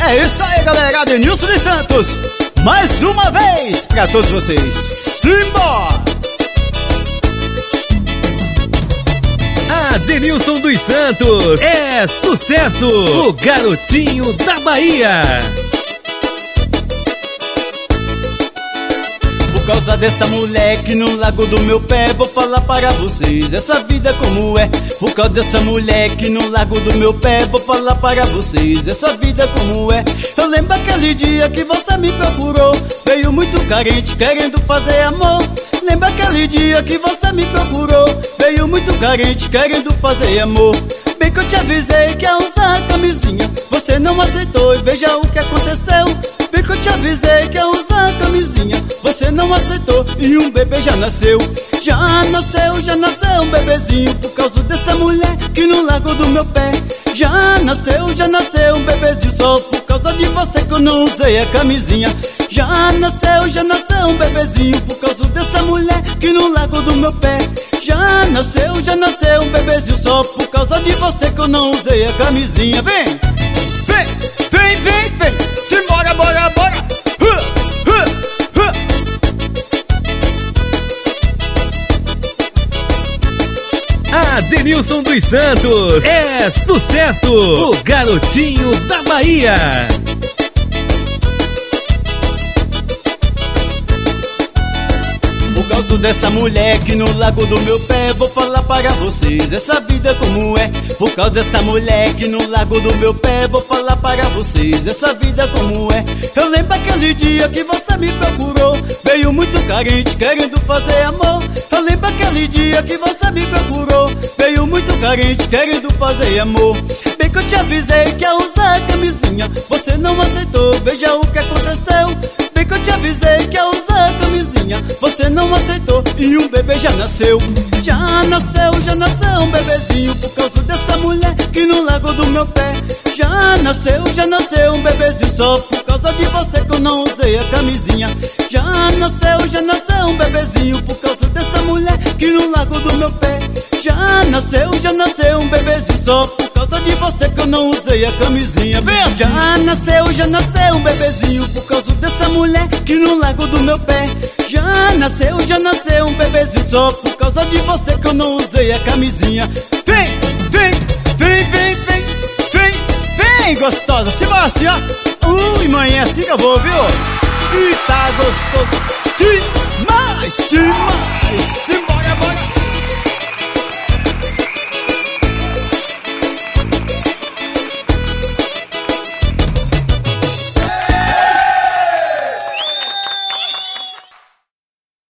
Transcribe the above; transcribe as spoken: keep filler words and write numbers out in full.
É isso aí, galera, Adenilson dos Santos, mais uma vez pra todos vocês. Simbora! Adenilson dos Santos é sucesso, o garotinho da Bahia. Por causa dessa mulher que no lago do meu pé, vou falar para vocês essa vida como é. Por causa dessa mulher que no lago do meu pé, vou falar para vocês essa vida como é. Eu lembro aquele dia que você me procurou, veio muito carente querendo fazer amor. Lembra aquele dia que você me procurou, veio muito carente querendo fazer amor. Bem que eu te avisei que ia usar camisinha, você não aceitou e veja o que aconteceu. Bem que eu te avisei que ia usar camisinha, você não aceitou e um bebê já nasceu. Já nasceu, já nasceu um bebezinho por causa dessa mulher que no lago do meu pé. Já nasceu, já nasceu um bebezinho só por causa de você que eu não usei a camisinha. Já nasceu, já nasceu um bebezinho por causa dessa mulher que no lago do meu pé. Já nasceu, já nasceu um bebezinho só por causa de você que eu não usei a camisinha. Vem, vem, vem, vem, vem, simbora, bora, bora. Uh, uh, uh. Adenilson dos Santos é sucesso, o garotinho da Bahia. Por causa dessa mulher que no lago do meu pé, vou falar para vocês essa vida como é. Por causa dessa mulher que no lago do meu pé, vou falar para vocês essa vida como é. Eu lembro aquele dia que você me procurou, veio muito carente querendo fazer amor. Eu lembro aquele dia que você me procurou, veio muito carente querendo fazer amor. Bem que eu te avisei que ia usar camisinha, você não aceitou, veja o que aconteceu. Bem que eu te avisei que ia usar camisinha, você não aceitou e um bebê já nasceu. Já nasceu, já nasceu um bebezinho por causa dessa mulher que no lago do meu pé. Já nasceu, já nasceu um bebezinho só por causa de você que eu não usei a camisinha. Já nasceu, já nasceu um bebezinho por causa dessa mulher que no lago do meu pé. Já nasceu, já nasceu um bebezinho só por causa de você que eu não usei a camisinha. Vem! Já nasceu, já nasceu um bebezinho por causa dessa mulher que no lago do meu pé. Já nasceu, já nasceu um bebezinho só por causa de você que eu não usei a camisinha. Vem, vem, vem, vem, vem, vem, vem, gostosa, se vai assim, ó. Ui, mãe, é assim que eu vou, viu? E tá gostoso demais, demais. Simbora, bora.